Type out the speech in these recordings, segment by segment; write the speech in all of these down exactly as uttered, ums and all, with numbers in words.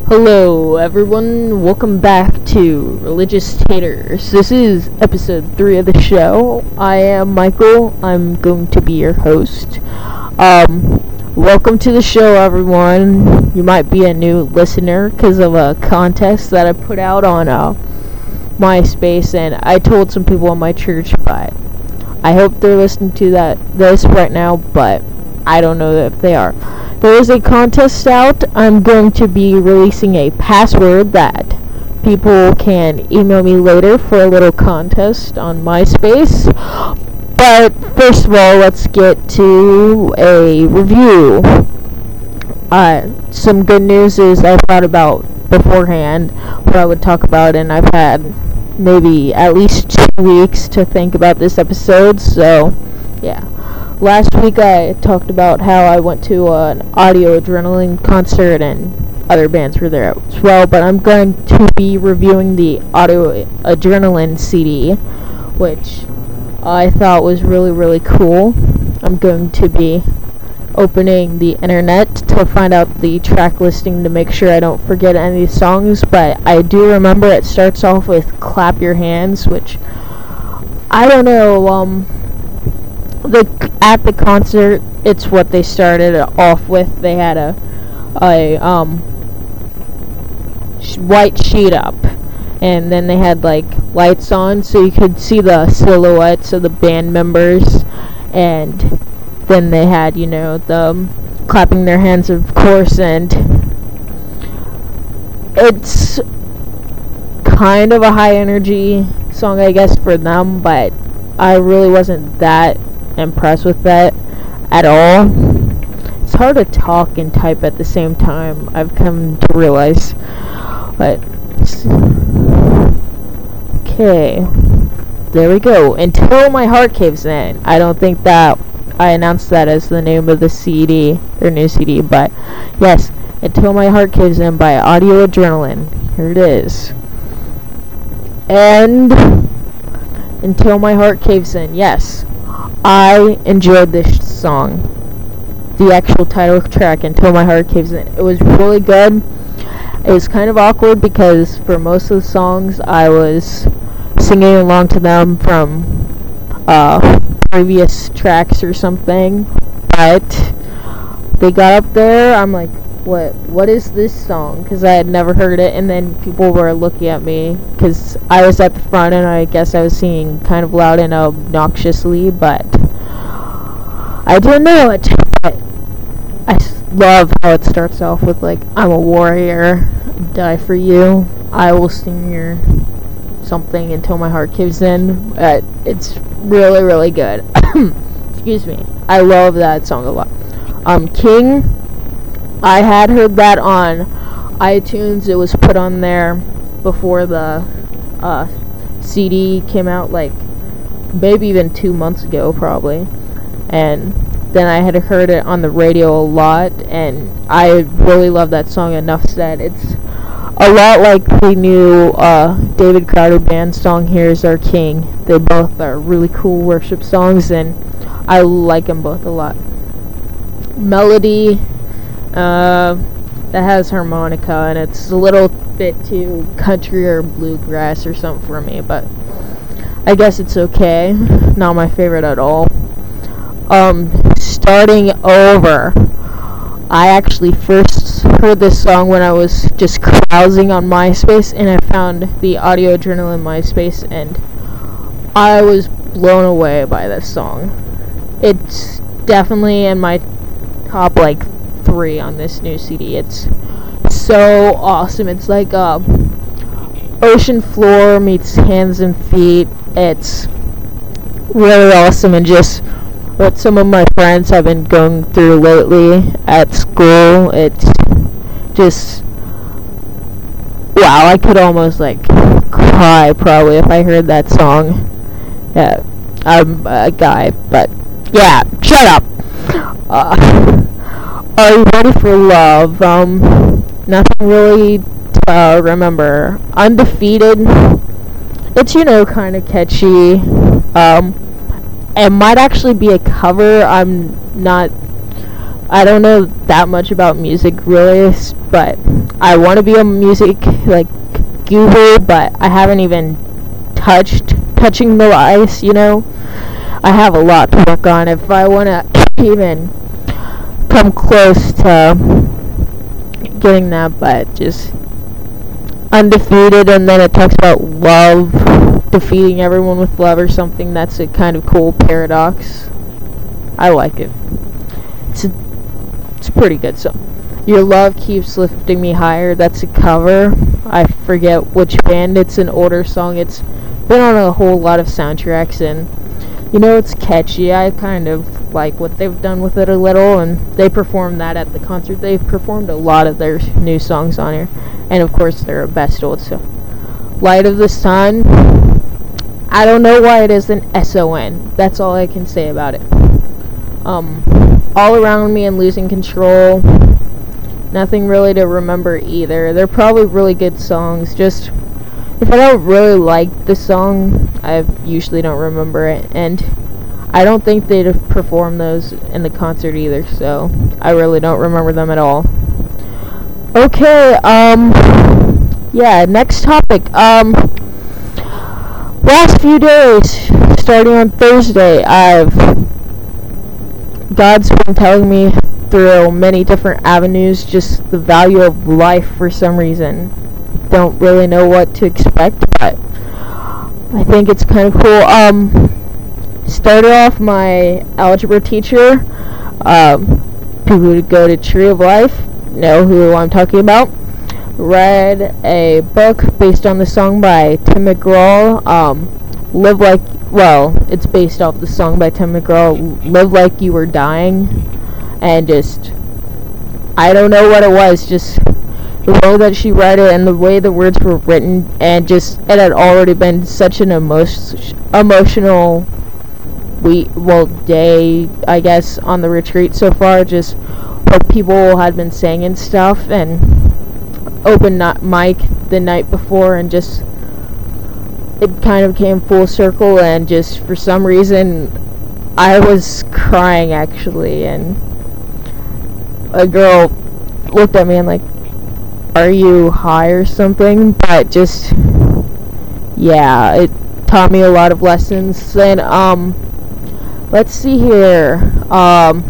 Hello, everyone. Welcome back to Religious Taters. This is episode three of the show. I am Michael. I'm going to be your host. Um, welcome to the show, everyone. You might be a new listener because of a contest that I put out on uh, MySpace, and I told some people in my church, but I hope they're listening to that this right now, but I don't know if they are. There is a contest out. I'm going to be releasing a password that people can email me later for a little contest on MySpace. But first of all, let's get to a review. Uh, some good news is I thought about beforehand what I would talk about, and I've had maybe at least two weeks to think about this episode, so yeah. Last week I talked about how I went to uh, an Audio Adrenaline concert and other bands were there as well, but I'm going to be reviewing the Audio Adrenaline C D, which I thought was really, really cool. I'm going to be opening the internet to find out the track listing to make sure I don't forget any of the songs, but I do remember it starts off with Clap Your Hands, which I don't know, um... The at the concert, it's what they started off with. They had a a um sh- white sheet up, and then they had like lights on, so you could see the silhouettes of the band members, and then they had you know the clapping their hands, of course, and it's kind of a high energy song, I guess, for them, but I really wasn't that impressed with that at all. It's hard to talk and type at the same time, I've come to realize. But okay, there we go. Until My Heart Caves In. I don't think that I announced that as the name of the C D, their new C D, but yes, Until My Heart Caves In by Audio Adrenaline. Here it is. And Until My Heart Caves In, yes. I enjoyed this song, the actual title track, Until My Heart Caves In. It was really good. It was kind of awkward because for most of the songs I was singing along to them from uh, previous tracks or something, but they got up there, I'm like, what what is this song? Because I had never heard it, and then people were looking at me because I was at the front, and I guess I was singing kind of loud and obnoxiously, but I didn't know it. But I love how it starts off with like, I'm a warrior, die for you, I will sing your something until my heart caves in. Uh, it's really, really good. Excuse me. I love that song a lot. Um, King, I had heard that on iTunes. It was put on there before the uh, C D came out, like maybe even two months ago probably. And then I had heard it on the radio a lot, and I really love that song enough that it's a lot like the new uh, David Crowder Band song, Here's Our King. They both are really cool worship songs, and I like them both a lot. Melody, Uh, that has harmonica, and it's a little bit too country or bluegrass or something for me, but I guess it's okay. Not my favorite at all. Um, Starting Over. I actually first heard this song when I was just browsing on MySpace, and I found the Audio Adrenaline MySpace, and I was blown away by this song. It's definitely in my top, like, three on this new C D. It's so awesome. It's like uh, Ocean Floor meets Hands and Feet. It's really awesome, and just what some of my friends have been going through lately at school. It's just wow. I could almost like cry probably if I heard that song. Yeah, I'm a guy, but yeah, shut up. Uh, Are You Ready for Love? Um, nothing really to uh, remember. Undefeated. It's, you know, kind of catchy. Um, it might actually be a cover. I'm not I don't know that much about music really, but I want to be a music like guru, but I haven't even touched touching the ice, you know. I have a lot to work on if I want to even come close to getting that, but just undefeated, and then it talks about love, defeating everyone with love or something. That's a kind of cool paradox. I like it. It's a, it's pretty good. So, Your Love Keeps Lifting Me Higher, that's a cover. I forget which band. It's an older song. It's been on a whole lot of soundtracks, and you know, it's catchy. I kind of like what they've done with it a little, and they performed that at the concert. They've performed a lot of their new songs on here, and of course their best old. So, Light of the Sun, I don't know why it is an S O N. That's all I can say about it. Um, All Around Me and Losing Control, nothing really to remember either. They're probably really good songs, just if I don't really like the song, I usually don't remember it, and I don't think they'd perform those in the concert either, so I really don't remember them at all. Okay, um, yeah, next topic. Um, last few days, starting on Thursday, I've, God's been telling me through many different avenues just the value of life for some reason. Don't really know what to expect, but I think it's kind of cool. Um, started off my algebra teacher, um, people who go to Tree of Life know who I'm talking about, read a book based on the song by Tim McGraw, um, Live Like, well, it's based off the song by Tim McGraw, Live Like You Were Dying, and just, I don't know what it was, just the way that she read it and the way the words were written, and just, it had already been such an emo- emotional week, well, day, I guess, on the retreat so far, just what people had been saying and stuff, and open not mic the night before, and just, it kind of came full circle, and just, for some reason, I was crying, actually, and a girl looked at me and like, are you high or something? But just, yeah, it taught me a lot of lessons. Then, um, let's see here, um,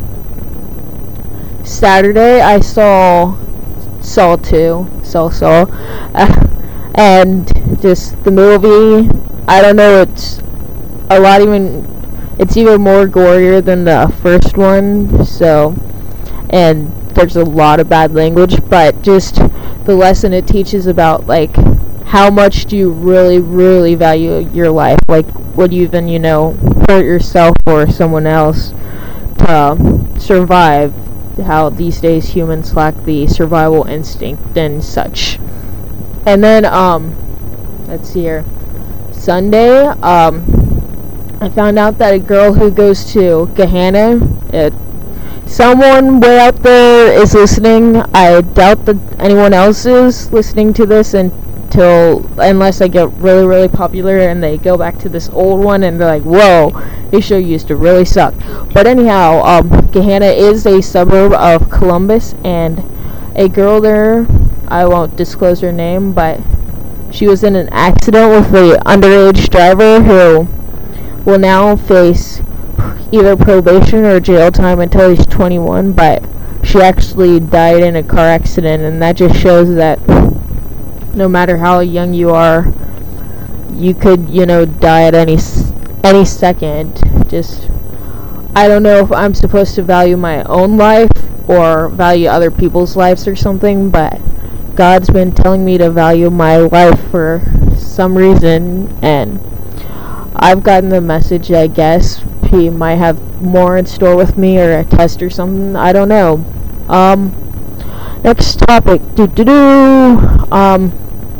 Saturday, I saw Saw two, Saw Saw, uh, and just the movie, I don't know, it's a lot even, it's even more gorier than the first one, so, and there's a lot of bad language, but just the lesson it teaches about, like, how much do you really, really value your life, like, would you even, you know, hurt yourself or someone else to survive, how these days humans lack the survival instinct and such. And then, um, let's see here, Sunday, um, I found out that a girl who goes to Gahanna, it someone way out there is listening. I doubt that anyone else is listening to this until, unless I get really, really popular and they go back to this old one and they're like, whoa, this show used to really suck. But anyhow, um, Gahanna is a suburb of Columbus, and a girl there, I won't disclose her name, but she was in an accident with an underage driver who will now face either probation or jail time until he's twenty-one, but she actually died in a car accident, and that just shows that no matter how young you are, you could, you know, die at any any second. Just, I don't know if I'm supposed to value my own life or value other people's lives or something, but God's been telling me to value my life for some reason, and I've gotten the message, I guess. He might have more in store with me, or a test or something. I don't know. Um, next topic. Do do do. Um,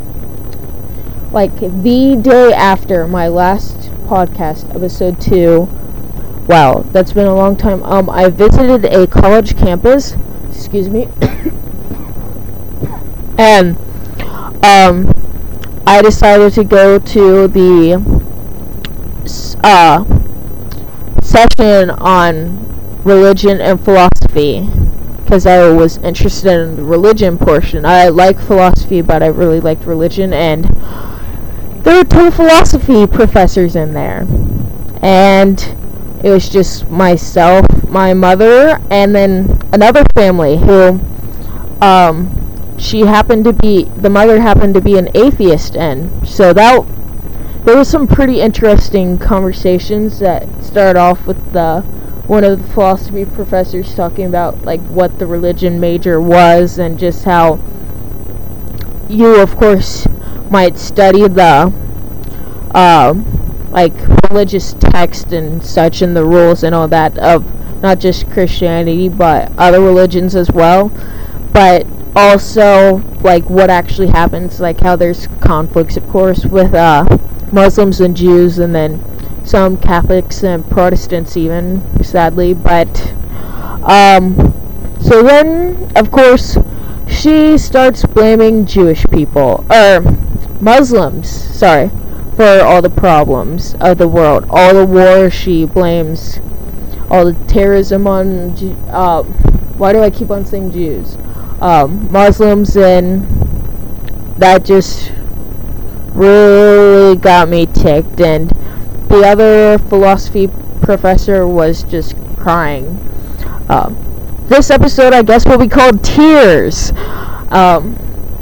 like the day after my last podcast, episode two. Wow, that's been a long time. Um, I visited a college campus. Excuse me. And um, I decided to go to the uh. session on religion and philosophy. because I was interested in the religion portion. I like philosophy, but I really liked religion, and there were two philosophy professors in there. And it was just myself, my mother, and then another family who, um, she happened to be, the mother happened to be an atheist, and so that, there was some pretty interesting conversations that started off with the, one of the philosophy professors talking about, like, what the religion major was, and just how you, of course, might study the, uh, like, religious text and such, and the rules and all that of not just Christianity, but other religions as well, but also, like, what actually happens, like, how there's conflicts, of course, with, uh, Muslims and Jews, and then some Catholics and Protestants even, sadly, but, um, so then, of course, she starts blaming Jewish people, or Muslims, sorry, for all the problems of the world, all the wars. She blames all the terrorism on, uh, why do I keep on saying Jews? Um, Muslims, and that just really got me ticked, and the other philosophy professor was just crying. Uh, this episode, I guess, will be called Tears. Um,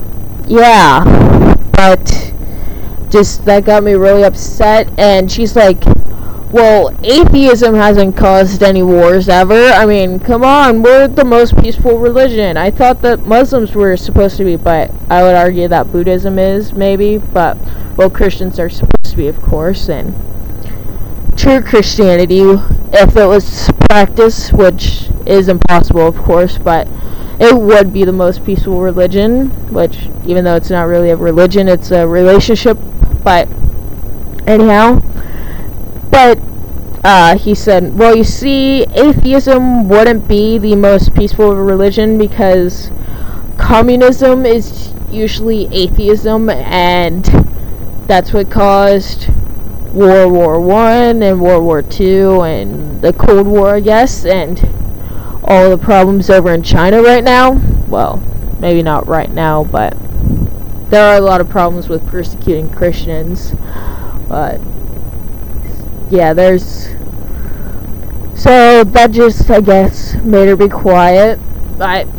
yeah, but just that got me really upset, and she's like, well, atheism hasn't caused any wars ever. I mean, come on, we're the most peaceful religion. I thought that Muslims were supposed to be, but I would argue that Buddhism is, maybe, but, well, Christians are supposed to be, of course, and true Christianity, if it was practiced, which is impossible, of course, but it would be the most peaceful religion, which, even though it's not really a religion, it's a relationship, but, anyhow, but, uh, he said, well, you see, atheism wouldn't be the most peaceful religion because communism is usually atheism, and that's what caused World War One and World War Two and the Cold War, I guess, and all the problems over in China right now. Well, maybe not right now, but there are a lot of problems with persecuting Christians, but yeah, there's, so that just, I guess, made her be quiet, but,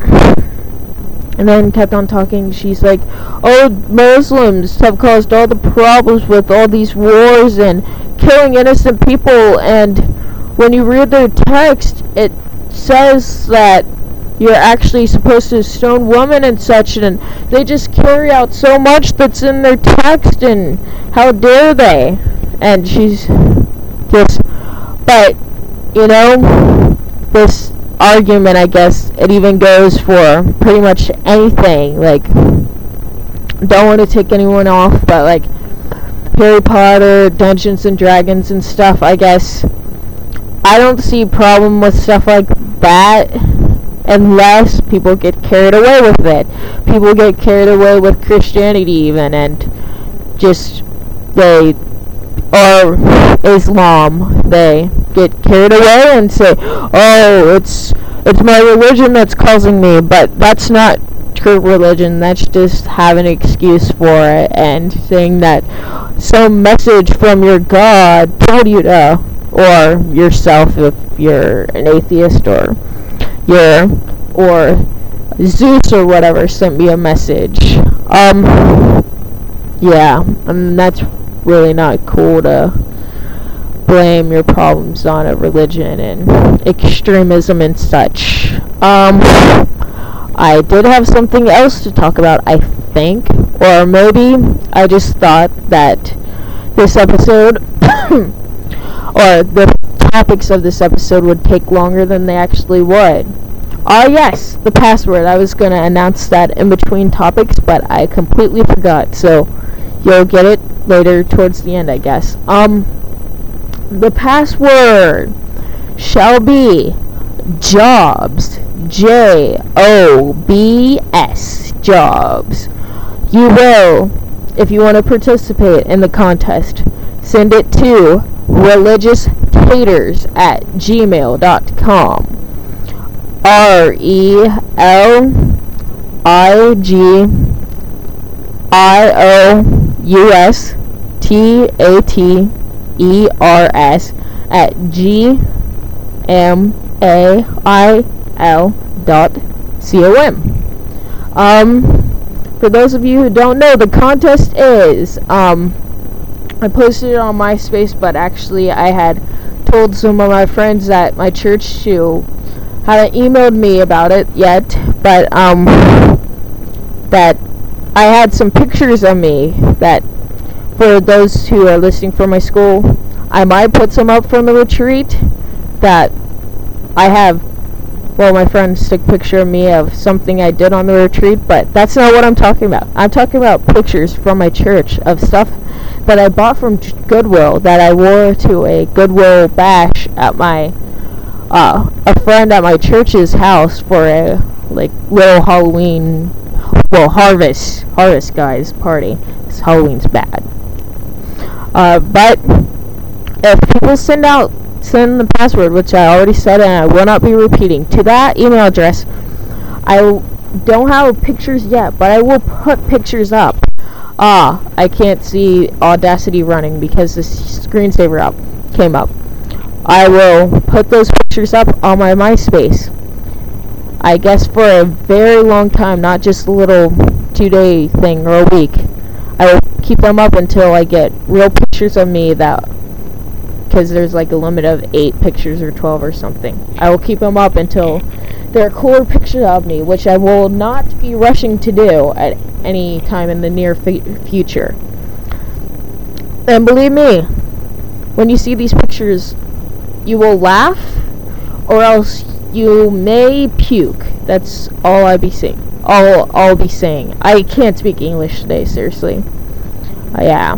and then kept on talking. She's like, oh, Muslims have caused all the problems with all these wars and killing innocent people, and when you read their text, it says that you're actually supposed to stone women and such, and they just carry out so much that's in their text, and how dare they? And she's just, but, you know, this argument, I guess, it even goes for pretty much anything, like, don't want to take anyone off, but, like, Harry Potter, Dungeons and Dragons and stuff, I guess, I don't see a problem with stuff like that, unless people get carried away with it. People get carried away with Christianity even, and just, they, or Islam, they get carried away and say, oh, it's it's my religion that's causing me, but that's not true religion. That's just having an excuse for it and saying that some message from your God told you to, or yourself if you're an atheist, or you're, or Zeus or whatever sent me a message. Um, yeah, and that's really not cool to blame your problems on a religion and extremism and such. Um, I did have something else to talk about, I think, or maybe I just thought that this episode, or the topics of this episode would take longer than they actually would. Ah, uh, yes, the password. I was going to announce that in between topics, but I completely forgot, so you'll get it later towards the end, I guess. Um, the password shall be jobs, J O B S, jobs. You will, if you want to participate in the contest, send it to religioustaters at gmail dot com. R E L I G I O U S T A T E R S at G M A I L dot C O M. Um, for those of you who don't know, the contest is, um, I posted it on MySpace, but actually I had told some of my friends at my church to haven't emailed me about it yet, but um, that I had some pictures of me that, for those who are listening from my school, I might put some up from the retreat that I have. Well, my friends took a picture of me of something I did on the retreat, but that's not what I'm talking about. I'm talking about pictures from my church of stuff that I bought from Goodwill that I wore to a Goodwill bash at my uh, a friend at my church's house for a like little Halloween, well, harvest harvest guys party. Because Halloween's bad. Uh, but if people send out send the password, which I already said and I will not be repeating, to that email address, I don't have pictures yet, but I will put pictures up. Ah, I can't see Audacity running because the screensaver up came up. I will put those pictures up on my MySpace, I guess, for a very long time, not just a little two-day thing or a week. I will keep them up until I get real pictures of me, that because there's like a limit of eight pictures or twelve or something. I will keep them up until there are cooler pictures of me, which I will not be rushing to do at any time in the near f- future. And believe me, when you see these pictures, you will laugh, or else you may puke. That's all I'll be saying. All I'll be saying. I can't speak English today, seriously. Uh, yeah.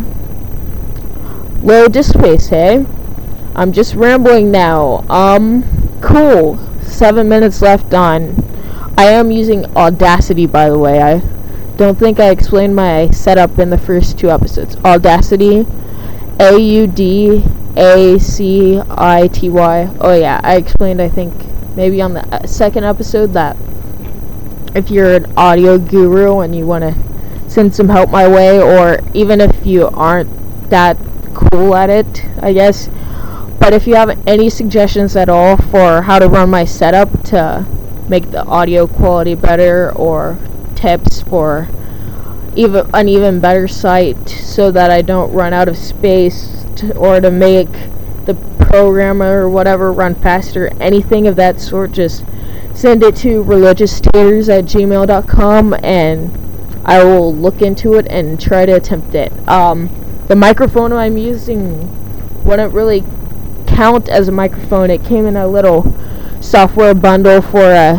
Load to space, hey? I'm just rambling now. Um, cool. Seven minutes left on. I am using Audacity, by the way. I don't think I explained my setup in the first two episodes. Audacity, A U D A C I T Y. Oh yeah, I explained, I think, maybe on the second episode, that if you're an audio guru and you want to send some help my way, or even if you aren't that cool at it, I guess, but if you have any suggestions at all for how to run my setup to make the audio quality better, or tips for even an even better site so that I don't run out of space, to, or to make the programmer or whatever run faster, anything of that sort, just send it to religiousstaters at gmail dot com and I will look into it and try to attempt it. Um, the microphone I'm using wouldn't really count as a microphone. It came in a little software bundle for a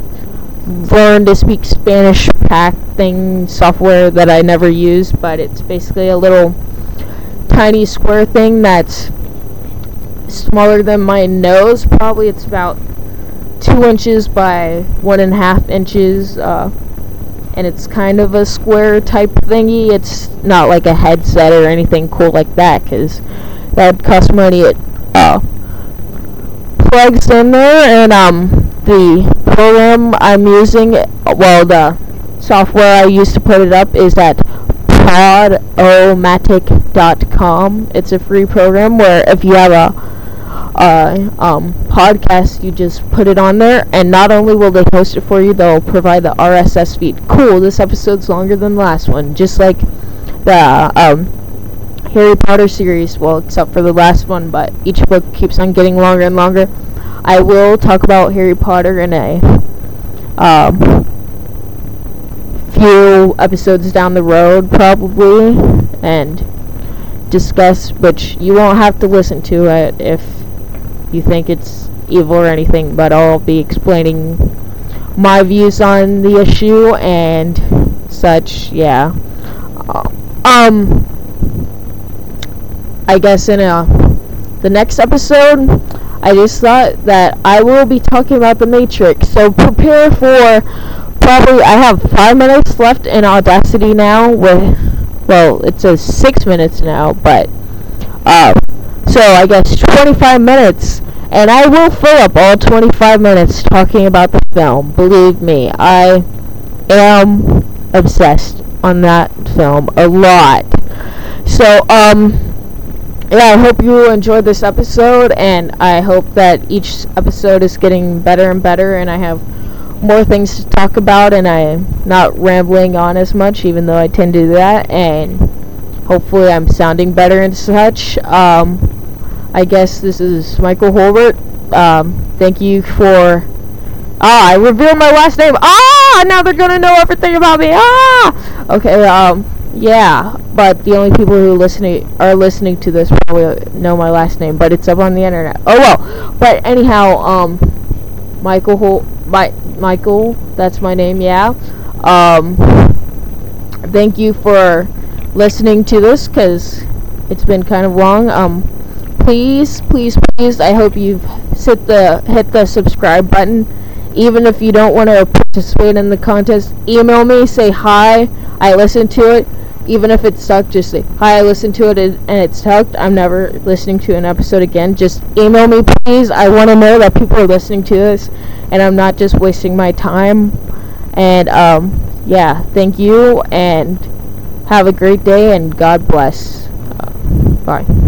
learn to speak Spanish pack thing, software that I never used, but it's basically a little tiny square thing that's smaller than my nose. Probably it's about two inches by one and a half inches, uh, and it's kind of a square type thingy. It's not like a headset or anything cool like that, because that would cost money. It uh, plugs in there, and um, the program I'm using, well, the software I use to put it up is at podomatic dot com. It's a free program where if you have a uh, um, podcast, you just put it on there, and not only will they host it for you, they'll provide the R S S feed. Cool, this episode's longer than the last one, just like the um, Harry Potter series, well, except for the last one, but each book keeps on getting longer and longer. I will talk about Harry Potter in a um, few episodes down the road, probably, and discuss, which you won't have to listen to it if you think it's evil or anything, but I'll be explaining my views on the issue and such. Yeah. Uh, um I guess in a the next episode, I just thought that I will be talking about the Matrix, so prepare for probably, I have five minutes left in Audacity now, with, well, it says six minutes now, but uh so I guess twenty-five minutes, and I will fill up all twenty-five minutes talking about the film. Believe me, I am obsessed on that film a lot. So, um, yeah, I hope you enjoyed this episode, and I hope that each episode is getting better and better, and I have more things to talk about, and I'm not rambling on as much, even though I tend to do that, and hopefully I'm sounding better and such. Um, I guess this is Michael Holbert. Um, thank you for... Ah, I revealed my last name. Ah, now they're gonna know everything about me. Ah! Okay, um, yeah, but the only people who listening are listening to this probably know my last name, but it's up on the internet. Oh well. But anyhow, um, Michael Hol- my Michael, that's my name. Yeah. Um, thank you for listening to this, cause it's been kind of long. Um, please, please, please. I hope you've hit the hit the subscribe button. Even if you don't want to participate in the contest, email me, say hi, I listened to it. Even if it sucked, just say hi, I listened to it and it sucked. I'm never listening to an episode again. Just email me, please. I want to know that people are listening to this and I'm not just wasting my time. And um, yeah, thank you and have a great day and God bless. Uh, bye.